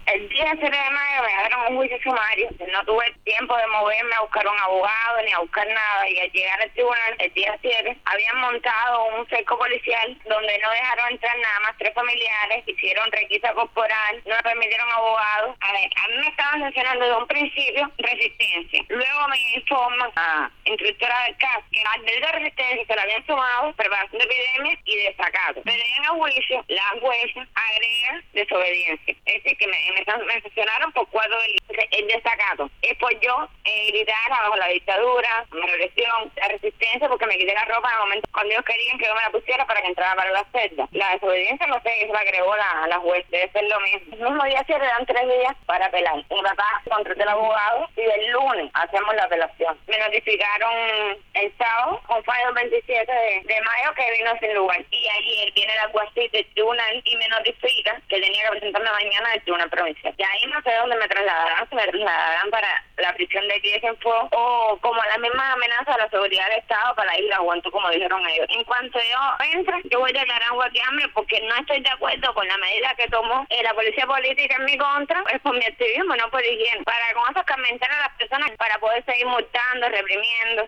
El día 7 de mayo me dejaron un juicio sumario. No tuve tiempo de moverme a buscar un abogado ni a buscar nada. Y al llegar al tribunal, el día 7, habían montado un cerco policial donde no dejaron entrar nada más 3 familiares, hicieron requisa corporal, no me permitieron abogados. A ver, a mí me estaban sancionando desde un principio resistencia. Luego me informan a instructora del caso que al delito de resistencia se le habían sumado preparación de epidemia y desacato. Pero en el juicio, la jueza agrega desobediencia. Es decir, que me sancionaron por 4 delitos. El desacato es por yo gritar bajo la dictadura, agresión, la resistencia porque me quité la ropa en el momento cuando ellos querían que yo me la pusiera para que entrara para la celda. La desobediencia no sé, eso la agregó la juez, debe ser lo mismo. El mismo día 7 dan 3 días para apelar. Mi papá contrató al abogado y el lunes hacemos la apelación. Me notificaron el sábado, con fallo el 27 de mayo, que vino sin lugar. Y ayer viene la alguacil del tribunal y me notifica que tenía que presentarme mañana del tribunal provincial. Y ahí no sé dónde me trasladarán, si me trasladarán para la prisión de aquí de Cienfuegos o como la misma amenaza de la seguridad del Estado para la isla Aguanto, como dijeron ellos. En cuanto yo entre, yo voy a declarar huelga de hambre porque no estoy de acuerdo con la medida que tomó la policía política en mi contra. Es por mi activismo, no por higiene. Para con eso calentar a las personas para poder seguir multando, reprimiendo.